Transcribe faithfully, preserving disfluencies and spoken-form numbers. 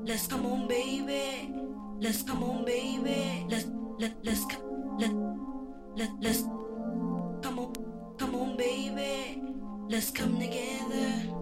let's come on, baby. Let's come on, baby. Let's let let's let let let's come on, come on, baby. Let's come together.